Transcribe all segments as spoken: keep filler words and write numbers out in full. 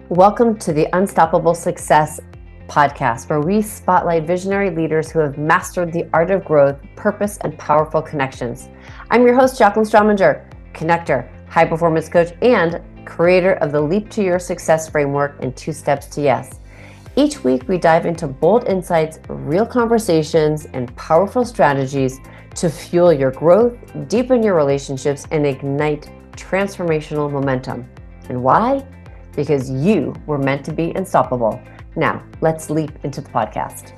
Welcome to the Unstoppable Success podcast, where we spotlight visionary leaders who have mastered the art of growth, purpose, and powerful connections. I'm your host, Jacqueline Strominger, connector, high performance coach, and creator of the Leap to Your Success framework and Two Steps to Yes. Each week, we dive into bold insights, real conversations, and powerful strategies to fuel your growth, deepen your relationships, and ignite transformational momentum. And why? Because you were meant to be unstoppable. Now, let's leap into the podcast.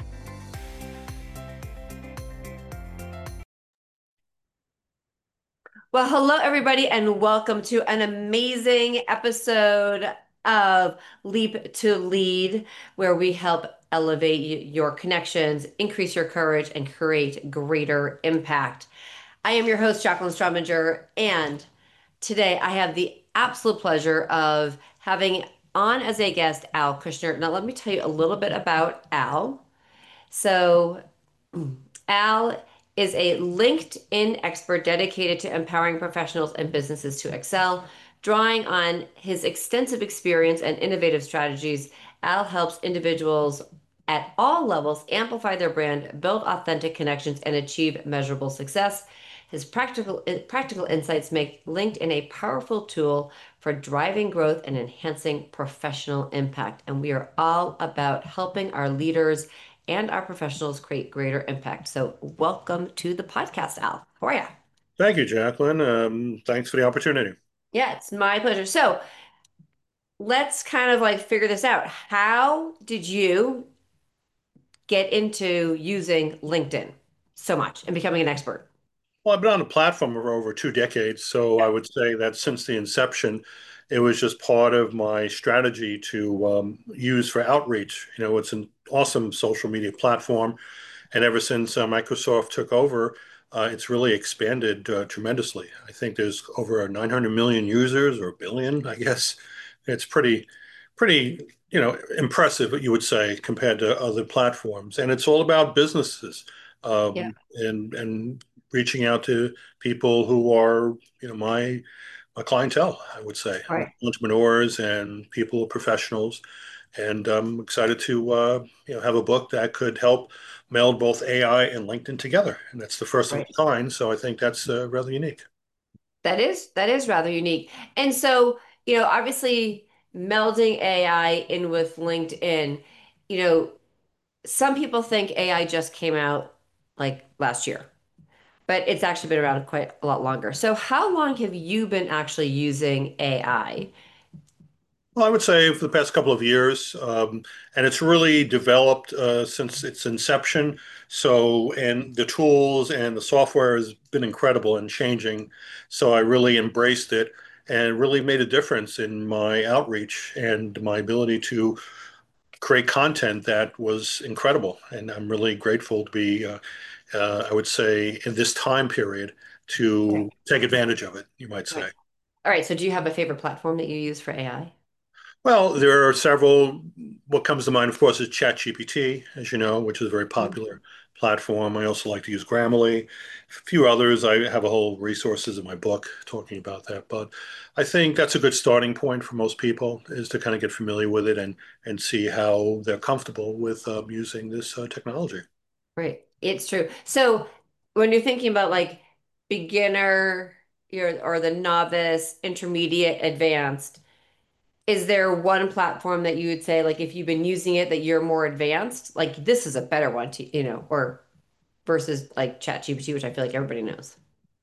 Well, hello, everybody, and welcome to an amazing episode of Leap to Lead, where we help elevate your connections, increase your courage, and create greater impact. I am your host, Jacqueline Strominger, and today I have the absolute pleasure of having on as a guest Al Kushner. Now, let me tell you a little bit about Al. So, Al is a LinkedIn expert dedicated to empowering professionals and businesses to excel. Drawing on his extensive experience and innovative strategies, Al helps individuals at all levels amplify their brand, build authentic connections, and achieve measurable success. His practical practical insights make LinkedIn a powerful tool for driving growth and enhancing professional impact. And we are all about helping our leaders and our professionals create greater impact. So, welcome to the podcast, Al. How are you? Thank you, Jacqueline. Um, thanks for the opportunity. Yeah, it's my pleasure. So, let's kind of like figure this out. How did you get into using LinkedIn so much and becoming an expert? Well, I've been on the platform for over two decades, so I would say that since the inception, it was just part of my strategy to um, use for outreach. You know, it's an awesome social media platform, and ever since uh, Microsoft took over, uh, it's really expanded uh, tremendously. I think there's over nine hundred million users, or a billion, I guess. It's pretty, pretty, you know, impressive, you would say, compared to other platforms. And it's all about businesses, Yeah. um, and and reaching out to people who are, you know, my my clientele, I would say, All right. entrepreneurs and people, professionals. And I'm excited to uh, you know have a book that could help meld both A I and LinkedIn together. And that's the first of Right. its kind. So I think that's uh, rather unique. That is that is rather unique. And so, you know, obviously melding A I in with LinkedIn, you know, some people think A I just came out like last year, but it's actually been around quite a lot longer. So how long have you been actually using A I? Well, I would say for the past couple of years, um, and it's really developed uh, since its inception. So, and the tools and the software has been incredible and changing. So, I really embraced it and really made a difference in my outreach and my ability to create content that was incredible. And I'm really grateful to be, uh, uh, I would say, in this time period Okay. to take advantage of it, you might All right. say. All right. So do you have a favorite platform that you use for A I? Well, there are several. What comes to mind, of course, is ChatGPT, as you know, which is a very Mhm. popular platform. I also like to use Grammarly. A few others. I have a whole resources in my book talking about that. But I think that's a good starting point for most people is to kind of get familiar with it and and see how they're comfortable with um, using this uh, technology. Right. It's true. So when you're thinking about like beginner your or the novice, intermediate, advanced, is there one platform that you would say, like, if you've been using it, that you're more advanced? Like, this is a better one to, you know, or versus like ChatGPT, which I feel like everybody knows.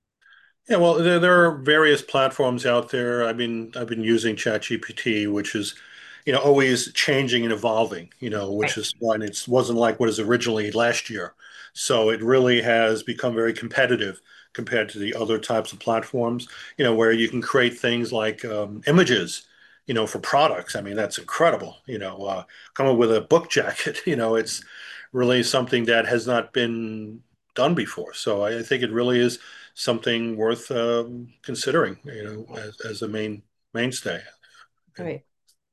Yeah, well, there, there are various platforms out there. I've been I've been using ChatGPT, which is, you know, always changing and evolving, you know, which Right. is one. It wasn't like what is originally last year. So it really has become very competitive compared to the other types of platforms, you know, where you can create things like um, images, you know, for products. I mean, that's incredible. You know, uh, come up with a book jacket, you know, it's really something that has not been done before. So I, I think it really is something worth um, considering, you know, as, as a main mainstay. And Right.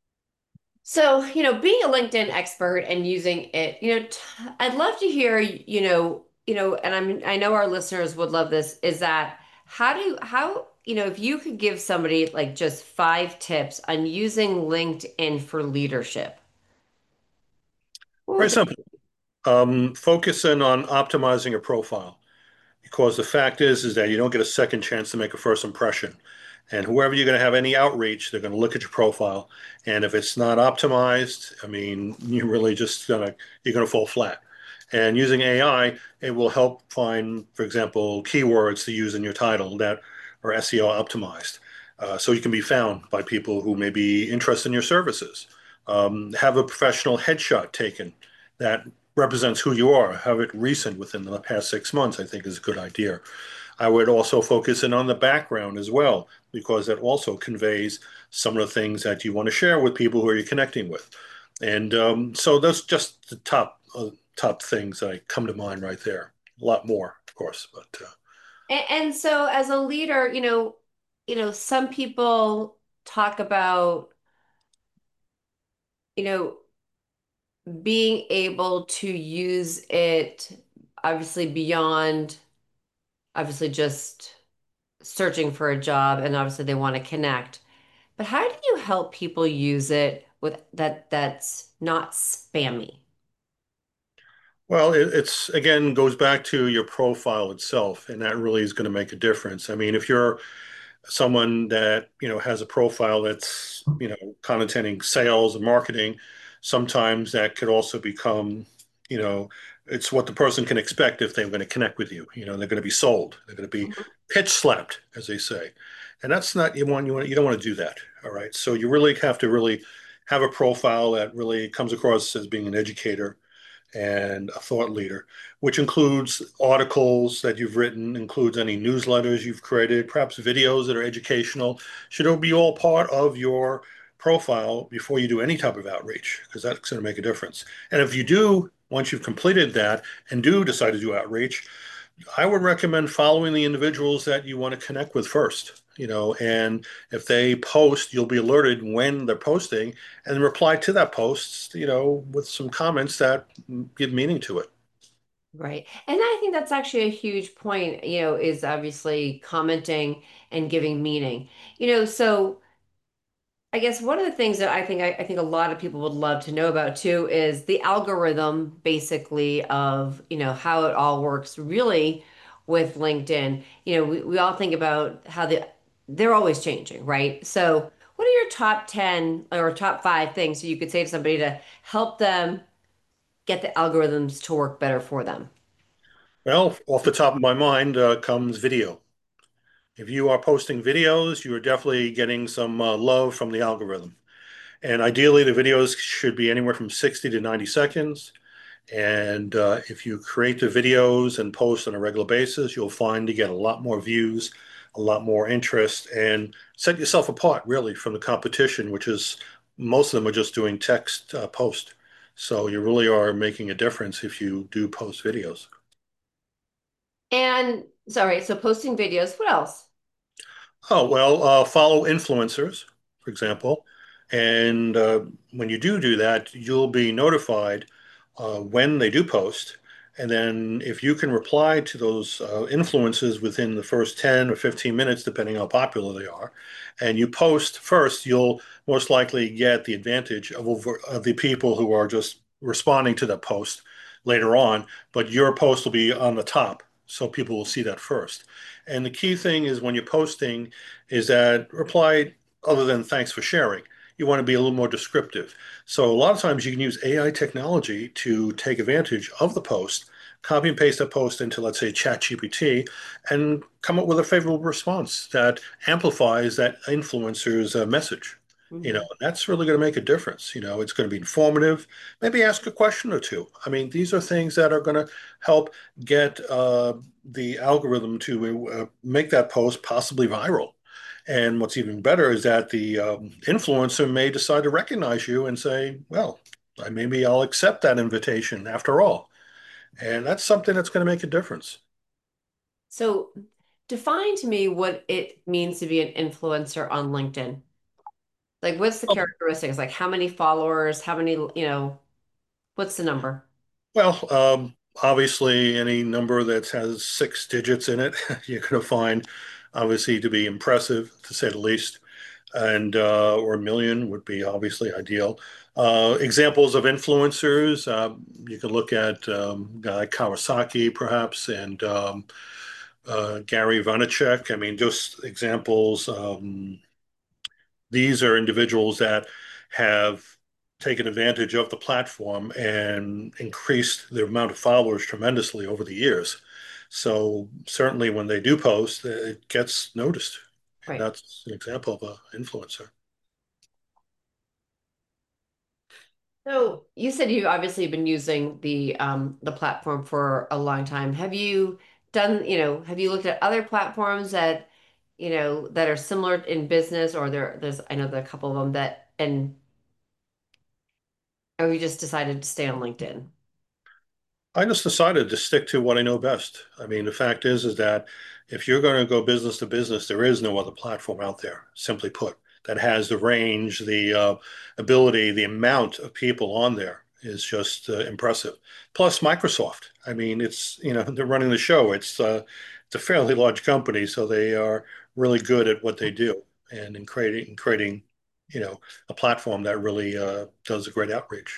So, you know, being a LinkedIn expert and using it, you know, t I'd love to hear, you know, you know, and I'm I know our listeners would love this, is that How do you, how, you know, if you could give somebody like just five tips on using LinkedIn for leadership, what Very would simple. Um, focus in on optimizing your profile. Because the fact is, is that you don't get a second chance to make a first impression. And whoever you're going to have any outreach, they're going to look at your profile. And if it's not optimized, I mean, you're really just gonna you're going to fall flat. And using A I, it will help find, for example, keywords to use in your title that are S E O optimized. Uh, so you can be found by people who may be interested in your services. Um, have a professional headshot taken that represents who you are. Have it recent within the past six months, I think is a good idea. I would also focus in on the background as well, because that also conveys some of the things that you want to share with people who are you connecting with. And um, so those just the top uh, top things that come to mind right there. A lot more, of course, but uh, And, and so as a leader, you know, you know, some people talk about, you know, being able to use it obviously beyond obviously just searching for a job and obviously they want to connect. But how do you help people use it with that that's not spammy? well, it, it's again goes back to your profile itself, and that really is going to make a difference. I mean, if you're someone that you know has a profile that's you know connotating sales and marketing, sometimes that could also become you know it's what the person can expect if they're going to connect with you. You know, they're going to be sold, they're going to be Mhm. pitch slapped, as they say, and that's not you want you want you don't want to do that. All right, so you really have to really have a profile that really comes across as being an educator and a thought leader, which includes articles that you've written, includes any newsletters you've created, perhaps videos that are educational. Should it be all part of your profile before you do any type of outreach? Because that's going to make a difference. And if you do, once you've completed that and do decide to do outreach, I would recommend following the individuals that you want to connect with first, you know, and if they post, you'll be alerted when they're posting and reply to that post, you know, with some comments that give meaning to it. Right. And I think that's actually a huge point, you know, is obviously commenting and giving meaning. You know, so I guess one of the things that I think I, I think a lot of people would love to know about too is the algorithm basically of, you know, how it all works really with LinkedIn. You know, we, we all think about how the they're always changing, right? So what are your top ten or top five things you could say to somebody to help them get the algorithms to work better for them? Well, off the top of my mind uh, comes video. If you are posting videos, you are definitely getting some uh, love from the algorithm. And ideally, the videos should be anywhere from sixty to ninety seconds. And uh, if you create the videos and post on a regular basis, you'll find you get a lot more views, a lot more interest, and set yourself apart really from the competition, which is most of them are just doing text uh, post. So you really are making a difference if you do post videos. And sorry, so posting videos, what else? Oh, well, uh, follow influencers, for example. And uh, when you do do that, you'll be notified uh, when they do post. And then if you can reply to those uh, influencers within the first ten or fifteen minutes, depending how popular they are, and you post first, you'll most likely get the advantage of, over, of the people who are just responding to that post later on. But your post will be on the top, so people will see that first. And the key thing is when you're posting is that reply other than thanks for sharing. You want to be a little more descriptive. So a lot of times you can use A I technology to take advantage of the post, copy and paste that post into, let's say, ChatGPT, and come up with a favorable response that amplifies that influencer's uh, message. You know, Mhm. that's really going to make a difference. You know, it's going to be informative. Maybe ask a question or two. I mean, these are things that are going to help get uh, the algorithm to uh, make that post possibly viral. And what's even better is that the um, influencer may decide to recognize you and say, well, maybe I'll accept that invitation after all. And that's something that's going to make a difference. So define to me what it means to be an influencer on LinkedIn. Like, what's the characteristics? Like, how many followers? How many, you know, what's the number? Well, um, Obviously, any number that has six digits in it, you're going to find obviously to be impressive, to say the least. And uh, or a million would be obviously ideal. Uh, examples of influencers, uh, you can look at um, guy Kawasaki perhaps, and um, uh, Gary Vaynerchuk. I mean, just examples. Um, these are individuals that have taken advantage of the platform and increased the amount of followers tremendously over the years. So certainly when they do post, it gets noticed. And Right. that's an example of an influencer. So you said you've obviously been using the um the platform for a long time. Have you done, you know, have you looked at other platforms that, you know, that are similar in business or there there's I know there are a couple of them that and or you just decided to stay on LinkedIn? I just decided to stick to what I know best. I mean, the fact is, is that if you're going to go business to business, there is no other platform out there, simply put, that has the range, the uh, ability, the amount of people on there is just uh, impressive. Plus, Microsoft. I mean, it's, you know, they're running the show. It's uh, it's a fairly large company, so they are really good at what they do and in creating, in creating, you know, a platform that really uh, does a great outreach.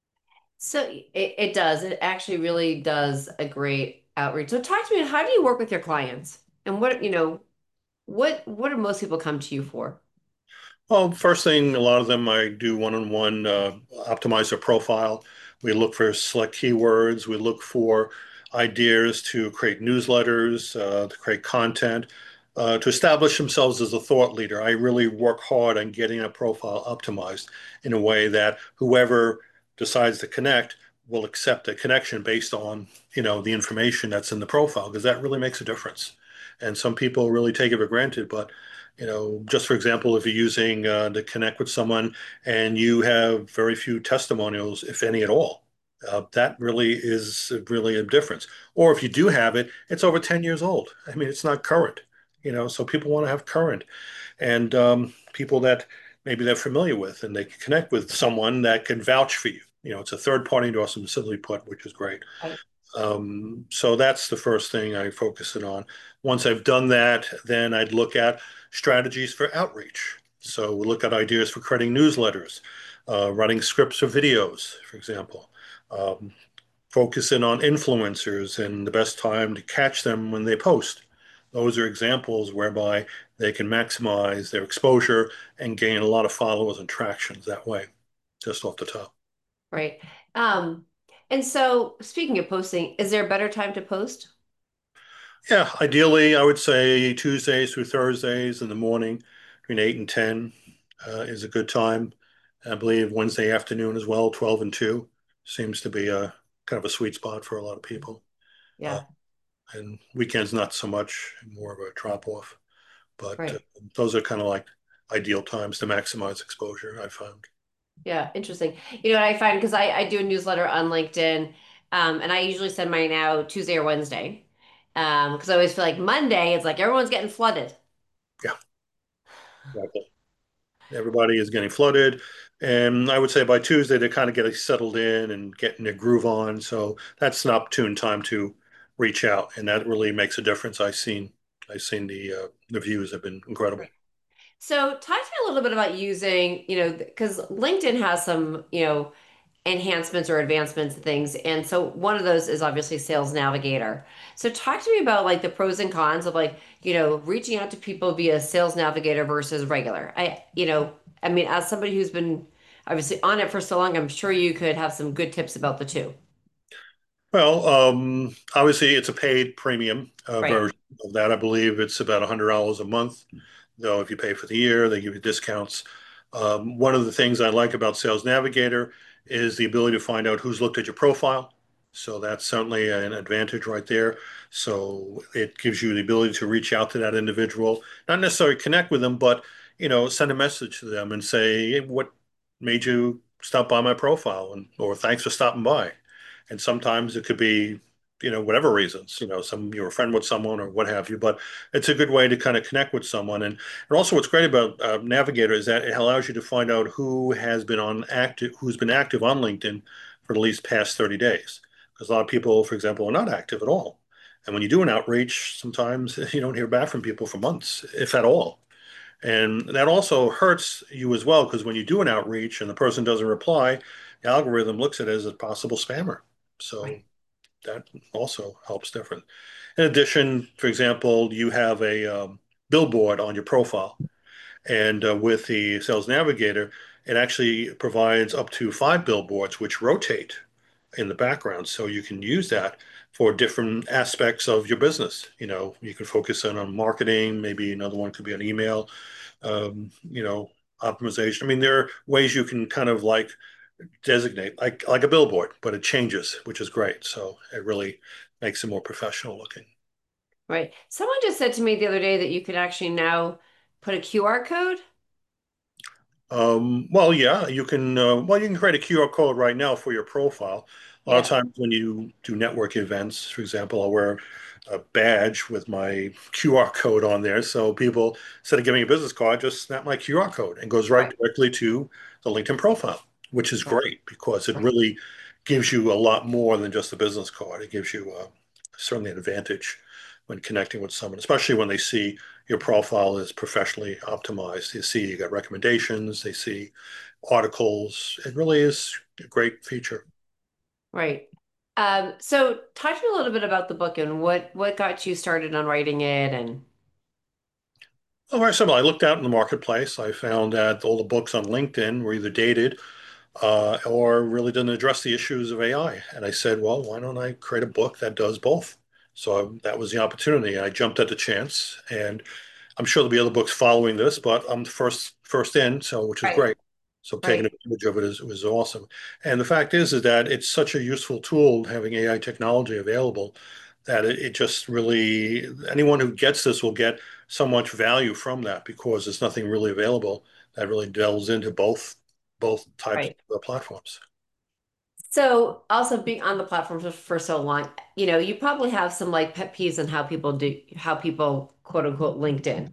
So it, it does. It actually really does a great outreach. So talk to me, how do you work with your clients? And what, you know, what what do most people come to you for? Well, first thing, a lot of them I do one-on-one uh, optimize their profile. We look for select keywords. We look for ideas to create newsletters, uh, to create content, uh, to establish themselves as a thought leader. I really work hard on getting a profile optimized in a way that whoever decides to connect will accept a connection based on, you know, the information that's in the profile, because that really makes a difference. And some people really take it for granted, but you know, just for example, if you're using uh, to connect with someone and you have very few testimonials, if any at all, uh, that really is really a difference. Or if you do have it, it's over ten years old. I mean, it's not current, you know, so people want to have current and um, people that maybe they're familiar with and they can connect with someone that can vouch for you. You know, it's a third party endorsement, simply put, which is great. Right. Um, so that's the first thing I focus it on. Once I've done that, then I'd look at strategies for outreach. So we look at ideas for creating newsletters, uh, running scripts or videos, for example. Um, Focus in on influencers and the best time to catch them when they post. Those are examples whereby they can maximize their exposure and gain a lot of followers and tractions that way, just off the top. Right. Um, and so speaking of posting, is there a better time to post? Yeah, ideally, I would say Tuesdays through Thursdays in the morning between eight and ten uh, is a good time. I believe Wednesday afternoon as well, twelve and two seems to be a kind of a sweet spot for a lot of people. Uh, Yeah, and weekends, not so much, more of a drop off. But uh, right. those are kind of like ideal times to maximize exposure, I found. Yeah, interesting. You know what I find because I, I do a newsletter on LinkedIn, um, and I usually send mine out Tuesday or Wednesday. Um, because I always feel like Monday, it's like everyone's getting flooded. Yeah, exactly. Everybody is getting flooded. And I would say by Tuesday, they're kind of getting settled in and getting their groove on. So that's an opportune time to reach out. And that really makes a difference. I've seen, I've seen the, uh, the views have been incredible. So talk to me a little bit about using, you know, because LinkedIn has some, you know, enhancements or advancements and things. And so one of those is obviously Sales Navigator. So talk to me about like the pros and cons of like, you know, reaching out to people via Sales Navigator versus regular. I, you know, I mean, as somebody who's been obviously on it for so long, I'm sure you could have some good tips about the two. Well, um, obviously, it's a paid premium uh, Right. version of that. I believe it's about one hundred dollars a month. Though, if you pay for the year, they give you discounts. Um, one of the things I like about Sales Navigator is the ability to find out who's looked at your profile. So that's certainly an advantage right there. So it gives you the ability to reach out to that individual, not necessarily connect with them, but you know, send a message to them and say, "Hey, what made you stop by my profile?" and or thanks for stopping by. And sometimes it could be, you know, whatever reasons, you know, some you're a friend with someone or what have you. But it's a good way to kind of connect with someone. And and also what's great about uh, Navigator is that it allows you to find out who has been on active, who's been active on LinkedIn for at least past thirty days. because a lot of people, for example, are not active at all. And when you do an outreach, sometimes you don't hear back from people for months, if at all. And that also hurts you as well, because when you do an outreach and the person doesn't reply, the algorithm looks at it as a possible spammer. So Right. that also helps different. In addition, for example, you have a um, billboard on your profile, and uh, with the Sales Navigator, it actually provides up to five billboards which rotate in the background. So you can use that for different aspects of your business. You know, you can focus in on marketing, maybe another one could be on email, um, you know, optimization. I mean, there are ways you can kind of like designate like like a billboard, but it changes, which is great. So it really makes it more professional looking. Right. Someone just said to me the other day that you could actually now put a Q R code. Um, well, yeah, you can. Uh, well, you can create a Q R code right now for your profile. A lot of Yeah. times when you do network events, for example, I'll wear a badge with my Q R code on there, so people instead of giving me a business card, just snap my Q R code and goes right Right. directly to the LinkedIn profile, which is Right. great because it Right. really gives you a lot more than just a business card. It gives you uh, certainly an advantage when connecting with someone, especially when they see your profile is professionally optimized. You see you got recommendations, they see articles. It really is a great feature. Right. Um, so talk to me a little bit about the book and what what got you started on writing it and Oh, very simple. I looked out in the marketplace. I found that all the books on LinkedIn were either dated uh, or really didn't address the issues of A I. And I said, well, why don't I create a book that does both? So that was the opportunity. I jumped at the chance, and I'm sure there'll be other books following this, but I'm the first first in, so which is Right. great. So taking Right. advantage of it is was awesome. And the fact is, is that it's such a useful tool having A I technology available that it, it just really anyone who gets this will get so much value from that because there's nothing really available that really delves into both both types Right. of platforms. So also being on the platform for, for so long, you know, you probably have some like pet peeves on how people do how people quote unquote LinkedIn.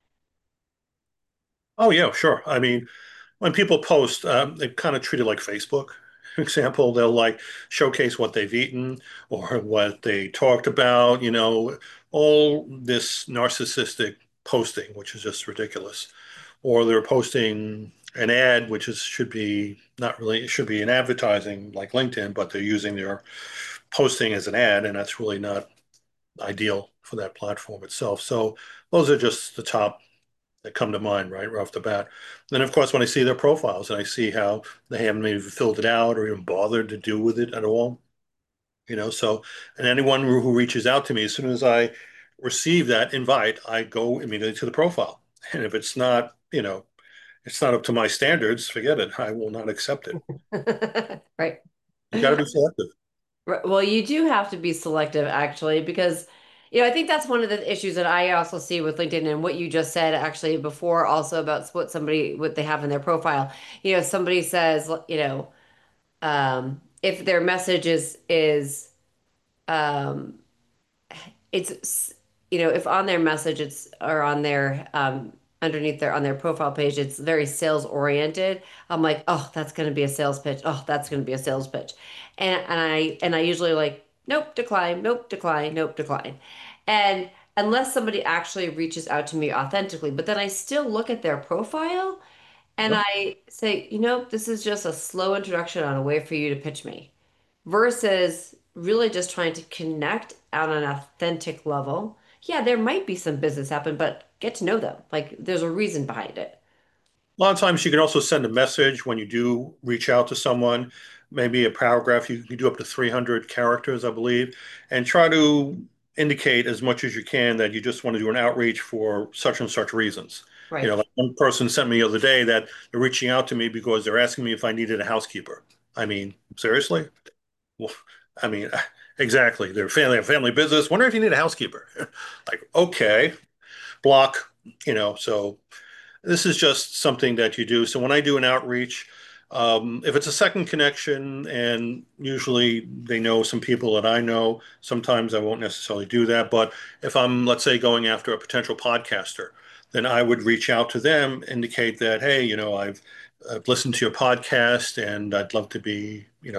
Oh yeah, sure. I mean, when people post, um, they kind of treat it like Facebook. For example, they'll like showcase what they've eaten or what they talked about, you know, all this narcissistic posting, which is just ridiculous. Or they're posting an ad, which is should be not really, it should be an advertising like LinkedIn, but they're using their posting as an ad, and that's really not ideal for that platform itself. So those are just the top that come to mind right right off the bat. Then, of course, when I see their profiles and I see how they haven't maybe filled it out or even bothered to do with it at all, you know. So, and anyone who who reaches out to me, as soon as I receive that invite, I go immediately to the profile. And if it's not, you know, it's not up to my standards, forget it. I will not accept it. Right. You got to be selective. Right. Well, you do have to be selective actually, because you know, I think that's one of the issues that I also see with LinkedIn and what you just said actually before also about what somebody what they have in their profile. You know, somebody says, you know, um, if their message is is um it's you know if on their message it's or on their um underneath their on their profile page it's very sales oriented. I'm like, oh, that's going to be a sales pitch. Oh, that's going to be a sales pitch. And and i and I usually like, nope, decline, nope, decline, nope, decline. And unless somebody actually reaches out to me authentically, but then I still look at their profile and Yep. I say, you know, this is just a slow introduction on a way for you to pitch me versus really just trying to connect on an authentic level. Yeah, there might be some business happen, but get to know them. Like there's a reason behind it. A lot of times you can also send a message when you do reach out to someone, maybe a paragraph. You can do up to three hundred characters, I believe, and try to indicate as much as you can that you just want to do an outreach for such and such reasons. You know, Right. like one person sent me the other day that they're reaching out to me because they're asking me if I needed a housekeeper. I mean, seriously? Well, I mean, exactly. They're family, family business. Wonder if you need a housekeeper. Like, okay, block, you know, so this is just something that you do. So when I do an outreach, um, if it's a second connection, and usually they know some people that I know, sometimes I won't necessarily do that. But if I'm, let's say, going after a potential podcaster, then I would reach out to them, indicate that, hey, you know, I've, I've listened to your podcast and I'd love to be, you know,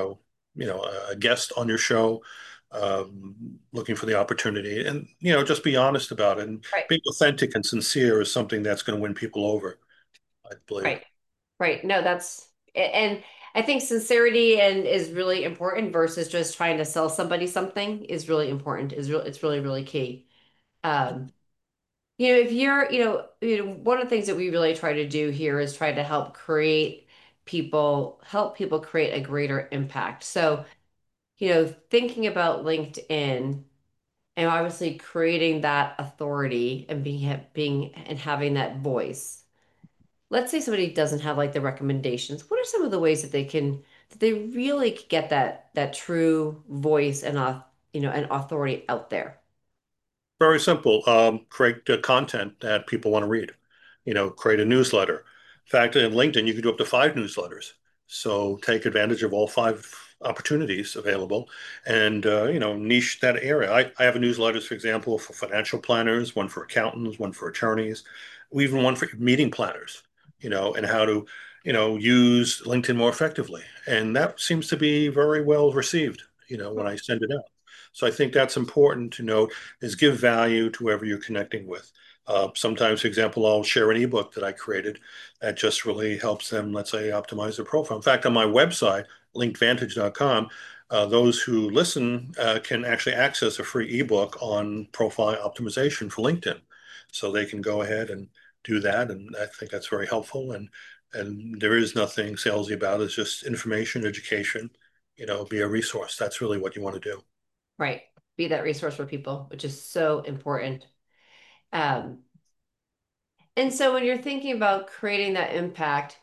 you know, a guest on your show, um, looking for the opportunity, and you know, just be honest about it and Right. being authentic and sincere is something that's going to win people over, I believe. Right. Right. No, that's and I think sincerity and is really important versus just trying to sell somebody something is really important. Is real it's really, really key. Um, you know, if you're, you know, you know, one of the things that we really try to do here is try to help create people, help people create a greater impact. So, you know, thinking about LinkedIn and obviously creating that authority and being being and having that voice. Let's say somebody doesn't have like the recommendations. What are some of the ways that they can that they really get that that true voice and au- you know, and authority out there? Very simple. Um, create uh, content that people want to read. You know, create a newsletter. In fact, in LinkedIn, you can do up to five newsletters. So take advantage of all five opportunities available, and uh, you know, niche that area. I, I have a newsletters, for example, for financial planners, one for accountants, one for attorneys, we even one for meeting planners. You know, and how to you know use LinkedIn more effectively, and that seems to be very well received. You know, when I send it out. So I think that's important to note is give value to whoever you're connecting with. Uh, sometimes, for example, I'll share an ebook that I created that just really helps them, let's say, optimize their profile. In fact, on my website, linked vantage dot com, uh, those who listen uh, can actually access a free ebook on profile optimization for LinkedIn. So they can go ahead and do that. And I think that's very helpful. And and there is nothing salesy about it. It's just information, education, you know, be a resource. That's really what you want to do. Right. Be that resource for people, which is so important. Um, and so when you're thinking about creating that impact,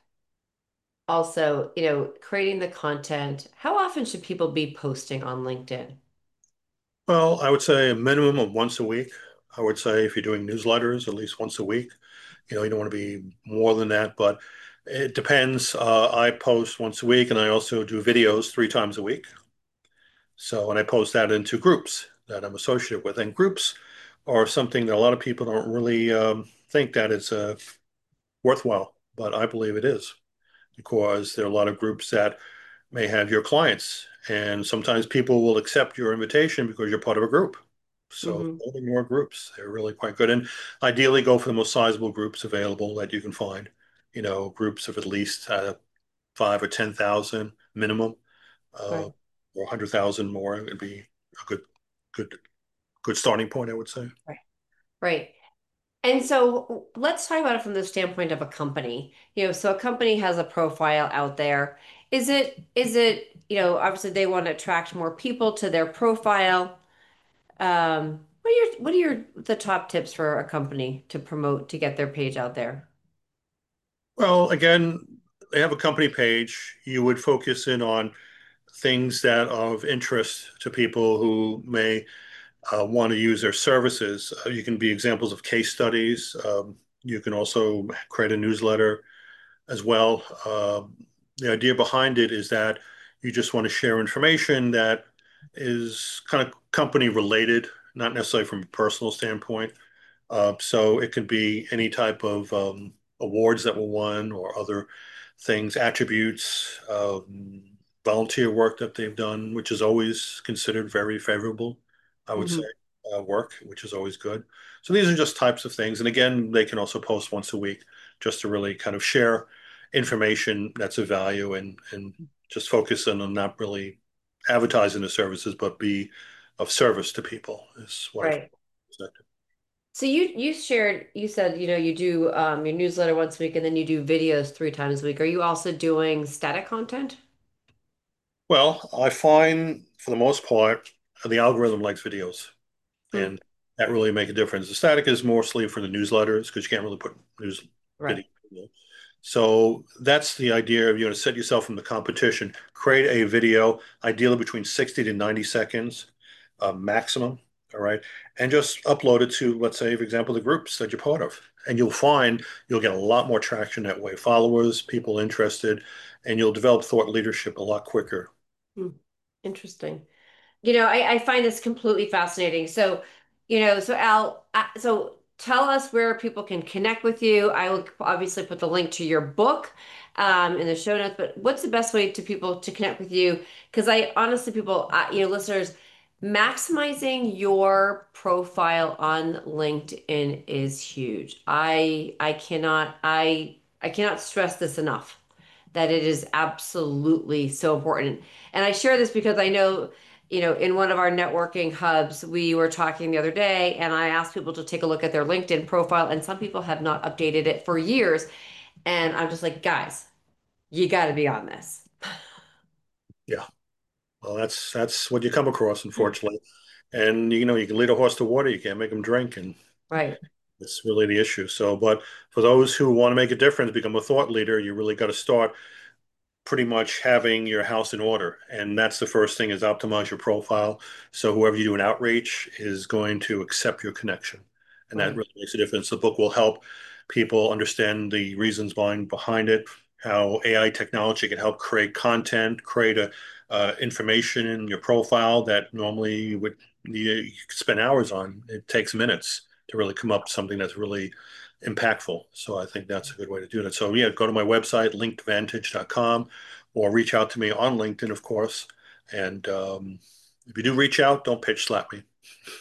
also, you know, creating the content, how often should people be posting on LinkedIn? Well, I would say a minimum of once a week. I would say if you're doing newsletters, at least once a week. You know, you don't want to be more than that, but it depends. Uh, I post once a week, and I also do videos three times a week. So, and I post that into groups that I'm associated with, and groups are something that a lot of people don't really um, think that it's uh, worthwhile, but I believe it is because there are a lot of groups that may have your clients, and sometimes people will accept your invitation because you're part of a group. So Hmm. building more groups, they're really quite good. And ideally, go for the most sizable groups available that you can find. You know, groups of at least uh, five or ten thousand minimum, uh, Right. or a hundred thousand more would be a good, good, good starting point, I would say. Right. Right. And so let's talk about it from the standpoint of a company. You know, so a company has a profile out there. Is it, is it, you know, obviously they want to attract more people to their profile. Um, what are your, what are your, the top tips for a company to promote, to get their page out there? Well, again, they have a company page. You would focus in on things that are of interest to people who may uh, want to use their services. Uh, you can be examples of case studies. Um, you can also create a newsletter as well. Um, the idea behind it is that you just want to share information that is kind of company related, not necessarily from a personal standpoint. Uh, so it could be any type of um, awards that were won or other things, attributes, um, volunteer work that they've done, which is always considered very favorable, I would say, Hmm. uh, work, which is always good. So these are just types of things. And again, they can also post once a week just to really kind of share information that's of value and, and just focus on not really advertising the services, but be of service to people is what I Right. think. So you you shared you said you know you do um, your newsletter once a week and then you do videos three times a week. Are you also doing static content? Well, I find for the most part, the algorithm likes videos, Hmm. and that really make a difference. The static is mostly for the newsletters because you can't really put news video. Right. So that's the idea of you know set yourself from the competition, create a video, ideally between sixty to ninety seconds, uh, maximum. All right, and just upload it to, let's say, for example, the groups that you're part of, and you'll find you'll get a lot more traction that way. Followers, people interested, and you'll develop thought leadership a lot quicker. Hmm. Interesting. You know, I, I find this completely fascinating. So, you know, so Al, uh, so tell us where people can connect with you. I will obviously put the link to your book um, in the show notes, but what's the best way to people to connect with you? Because I honestly, people, uh, you know, listeners, maximizing your profile on LinkedIn is huge. I I cannot I I cannot stress this enough that it is absolutely so important. And I share this because I know, you know, in one of our networking hubs, we were talking the other day, and I asked people to take a look at their LinkedIn profile, and some people have not updated it for years. And I'm just like, guys, you got to be on this. Yeah. Well, that's that's what you come across, unfortunately. And you know, you can lead a horse to water, you can't make him drink, and Right. it's really the issue. So, but for those who want to make a difference, become a thought leader, you really got to start pretty much having your house in order. And that's the first thing is optimize your profile. So whoever you do an outreach is going to accept your connection. And that Right. really makes a difference. The book will help people understand the reasons behind behind it, how A I technology can help create content, create a uh, information in your profile that normally you would you, you could spend hours on. It takes minutes to really come up with something that's really impactful. So I think that's a good way to do that. So yeah, go to my website, linked vantage dot com, or reach out to me on LinkedIn, of course. And um, if you do reach out, don't pitch slap me.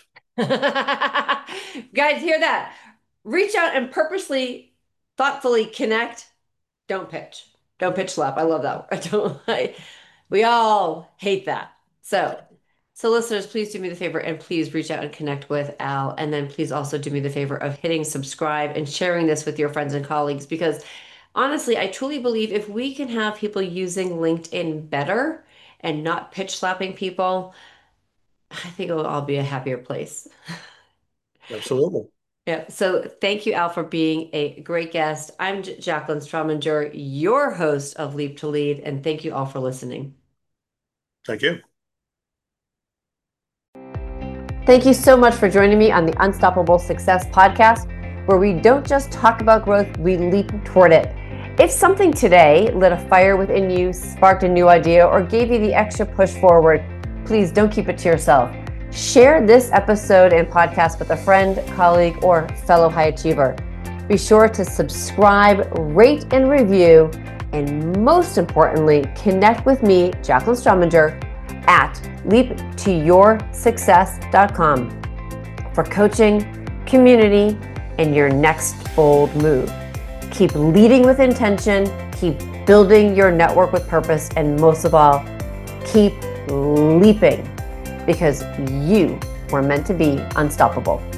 Guys, hear that? Reach out and purposely, thoughtfully connect. Don't pitch. Don't pitch slap. I love that. I don't I, we all hate that. So, so listeners, please do me the favor and please reach out and connect with Al. And then please also do me the favor of hitting subscribe and sharing this with your friends and colleagues because honestly, I truly believe if we can have people using LinkedIn better and not pitch slapping people, I think it'll all be a happier place. Absolutely. Yeah. So thank you, Al, for being a great guest. I'm J- Jacqueline Strominger, your host of Leap to Lead, and thank you all for listening. Thank you. Thank you so much for joining me on the Unstoppable Success podcast, where we don't just talk about growth, we leap toward it. If something today lit a fire within you, sparked a new idea, or gave you the extra push forward, please don't keep it to yourself. Share this episode and podcast with a friend, colleague, or fellow high achiever. Be sure to subscribe, rate, and review, and most importantly, connect with me, Jacqueline Strominger, at leap to your success dot com for coaching, community, and your next bold move. Keep leading with intention, keep building your network with purpose, and most of all, keep leaping because you were meant to be unstoppable.